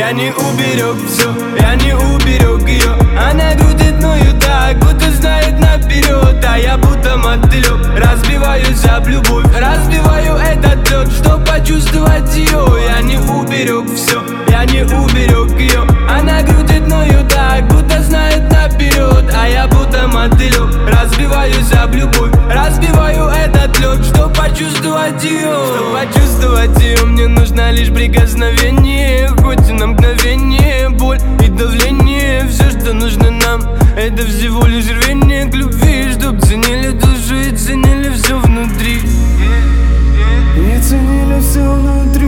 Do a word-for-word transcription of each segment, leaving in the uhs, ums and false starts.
Я не уберег все, я не уберег ее. Она крутит мною так, будто знает наперед. А я будто мотылек, разбиваюсь об любовь. Разбиваю этот лед, чтоб почувствовать ее. Я не уберег все, я не уберег ее. Она крутит мною так, будто знает наперед. А я будто мотылек, разбиваюсь об любовь. Разбиваю этот лед, чтоб почувствовать ее. Чтоб почувствовать ее, мне нужно лишь прикосновение. Хоть и на мгновение, боль и давление. Все, что нужно нам, это всего лишь рвение к любви. Чтоб ценили душу и ценили все внутри. И ценили все внутри.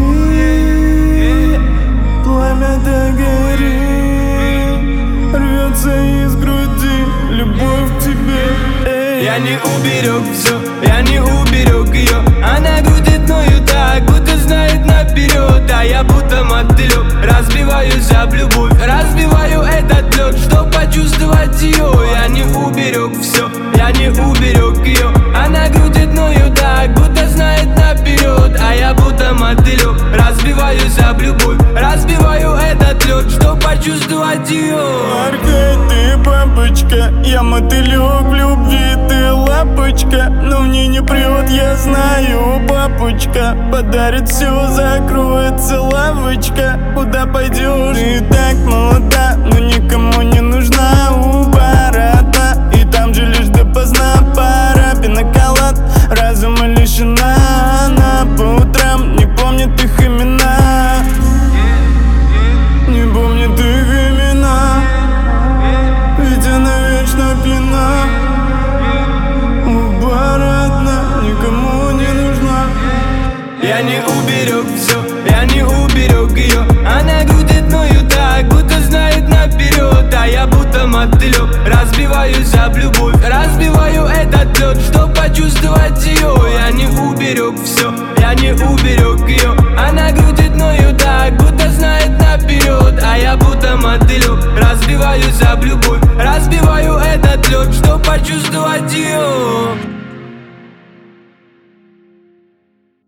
Пламя догорит, рвется из груди любовь к тебе. Эй. Я не уберег все, я не уберег ее. Она крутит мною так, будто знает наперед. А я будто мотылек, разбиваюсь об любовь. Разбиваю этот лед, чтоб почувствовать ее. Я не уберег все, я не уберег ее. Она крутит мною так, будто знает наперед. А я будто мотылек, разбиваюсь об любовь. Разбиваю этот лед, чтоб почувствовать ее. Аркай, ты бабочка, я мотылек в любви. Ты лапочка, но мне не прет, я знаю. Папочка подарит все, закроется лавочка. Куда пойдешь? Ты так молода, но никому не нужна. У бара одна, и там же лишь допоздна. Пара пиноколад, разума лишена. Она по утрам не помнит их имена. Не помнит их имена, ведь она вечно пьяна. У бара одна, никому не нужна. Я не уберег все, я не уберег ее. Она крутит мною так, будто знает наперед. А я будто мотылек, разбиваюсь об любовь. Разбиваю этот лед, чтоб почувствовать ее. Я не уберег все, я не уберег ее. Она крутит мною так, будто знает наперед. А я будто мотылек, разбиваюсь об любовь. Разбиваю этот лед, чтоб почувствовать ее.